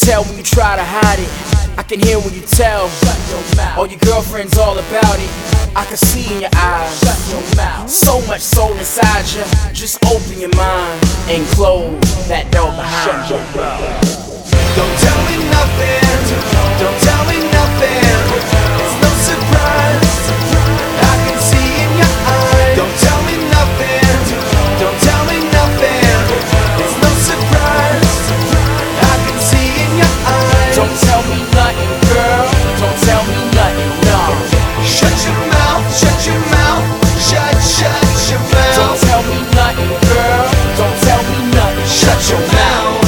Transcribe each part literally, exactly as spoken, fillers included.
tell when you try to hide it. I can hear when you tell all your girlfriends all about it. I can see in your eyes so much soul inside you. Just open your mind and close that door behind you. Don't tell me nothing, don't tell me nothing. It's no surprise, I can see in your eyes. Don't tell me nothing, don't tell me nothing. It's no surprise, I can see in your eyes. Don't tell me nothing, girl, don't tell me nothing, no. Shut your mouth, shut your mouth, shut, shut your mouth. Don't tell me nothing, girl, don't tell me nothing. Shut your mouth.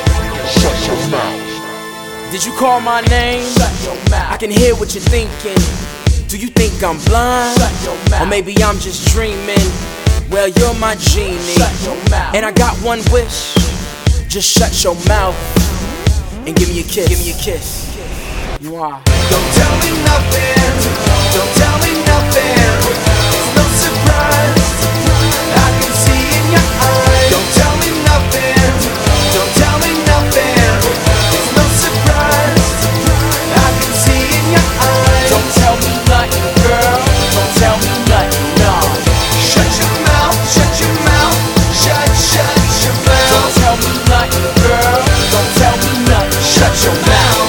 Did you call my name? I can hear what you're thinking. Do you think I'm blind? Or maybe I'm just dreaming? Well, you're my genie, and I got one wish. Just shut your mouth and give me a kiss. Give me a kiss. Mwah. Don't tell me nothing, don't tell me nothing. It's no surprise, I can see in your eyes. Don't tell me nothing, don't tell me nothing. It's no surprise, I can see in your eyes. Don't tell me nothing, girl, don't tell me nothing, no. Shut your mouth, shut your mouth, shut, shut your mouth. Don't tell me nothing, girl, don't tell me nothing. Shut your mouth.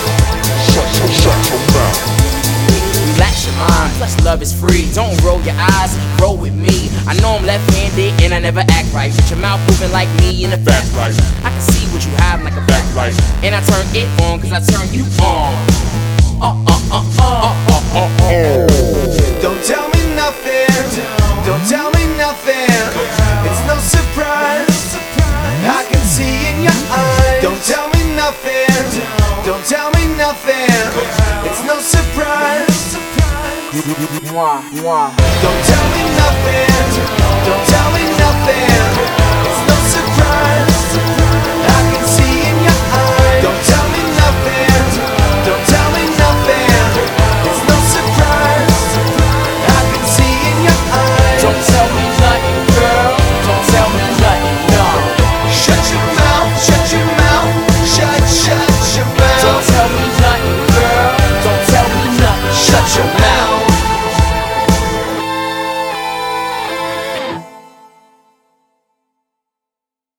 Relax your mind, plus love is free. Don't roll your eyes, roll with me. I know I'm left-handed and I never act right. With your mouth moving like me in the fast life. I can see what you have like a backlight. And I turn it on cause I turn you on. Uh uh uh uh uh uh uh uh. Don't tell me nothing, don't tell me nothing. It's no surprise, I can see in your eyes. Don't tell me nothing, don't tell me nothing. It's no surprise. Mwah, mwah. Don't tell me nothing, don't tell me nothing.